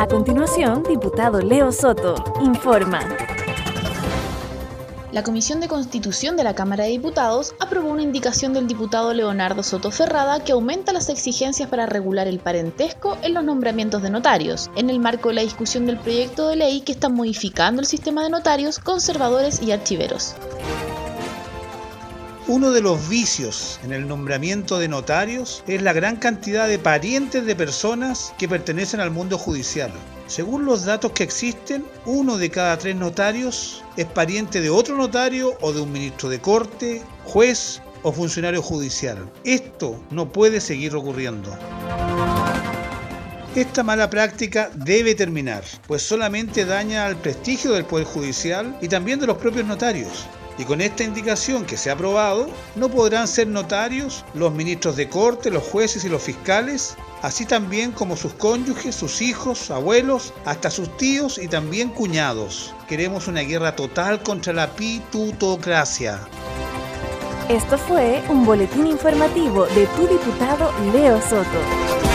A continuación, diputado Leo Soto informa. La Comisión de Constitución de la Cámara de Diputados aprobó una indicación del diputado Leonardo Soto Ferrada que aumenta las exigencias para regular el parentesco en los nombramientos de notarios, en el marco de la discusión del proyecto de ley que está modificando el sistema de notarios, conservadores y archiveros. Uno de los vicios en el nombramiento de notarios es la gran cantidad de parientes de personas que pertenecen al mundo judicial. Según los datos que existen, 1 de cada 3 notarios es pariente de otro notario o de un ministro de corte, juez o funcionario judicial. Esto no puede seguir ocurriendo. Esta mala práctica debe terminar, pues solamente daña al prestigio del Poder Judicial y también de los propios notarios. Y con esta indicación que se ha aprobado, no podrán ser notarios los ministros de corte, los jueces y los fiscales, así también como sus cónyuges, sus hijos, abuelos, hasta sus tíos y también cuñados. Queremos una guerra total contra la pitutocracia. Esto fue un boletín informativo de tu diputado Leo Soto.